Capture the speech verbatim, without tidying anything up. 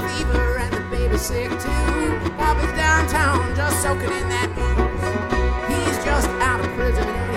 fever and the baby's sick too. Papa's downtown just soaking in that booze. He's just out of prison.